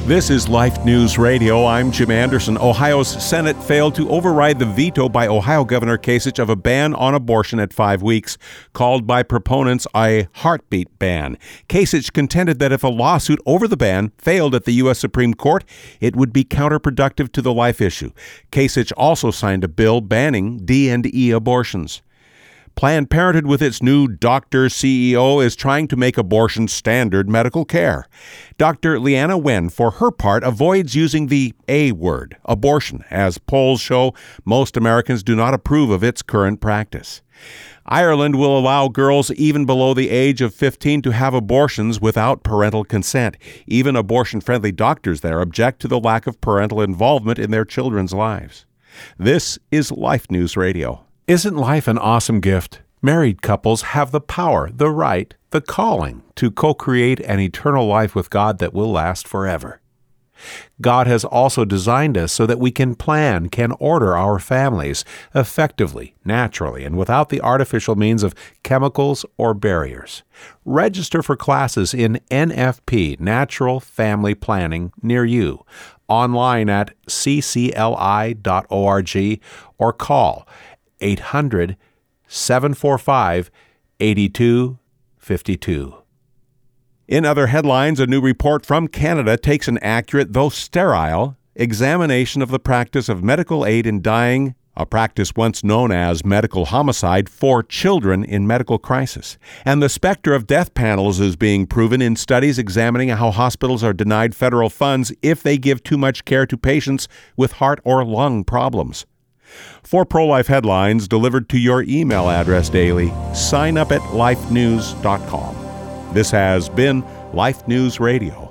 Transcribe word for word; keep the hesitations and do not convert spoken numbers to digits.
This is Life News Radio. I'm Jim Anderson. Ohio's Senate failed to override the veto by Ohio Governor Kasich of a ban on abortion at five weeks, called by proponents a heartbeat ban. Kasich contended that if a lawsuit over the ban failed at the U S Supreme Court, it would be counterproductive to the life issue. Kasich also signed a bill banning D and E abortions. Planned Parenthood, with its new doctor C E O, is trying to make abortion standard medical care. Doctor Leanna Wen, for her part, avoids using the A word, abortion, as polls show most Americans do not approve of its current practice. Ireland will allow girls even below the age of fifteen to have abortions without parental consent. Even abortion-friendly doctors there object to the lack of parental involvement in their children's lives. This is Life News Radio. Isn't life an awesome gift? Married couples have the power, the right, the calling to co-create an eternal life with God that will last forever. God has also designed us so that we can plan, can order our families effectively, naturally, and without the artificial means of chemicals or barriers. Register for classes in N F P, Natural Family Planning, near you, online at c c l i dot org or call eight hundred, seven four five, eight two five two. In other headlines, a new report from Canada takes an accurate, though sterile, examination of the practice of medical aid in dying, a practice once known as medical homicide, for children in medical crisis. And the specter of death panels is being proven in studies examining how hospitals are denied federal funds if they give too much care to patients with heart or lung problems. For pro-life headlines delivered to your email address daily, sign up at life news dot com. This has been Life News Radio.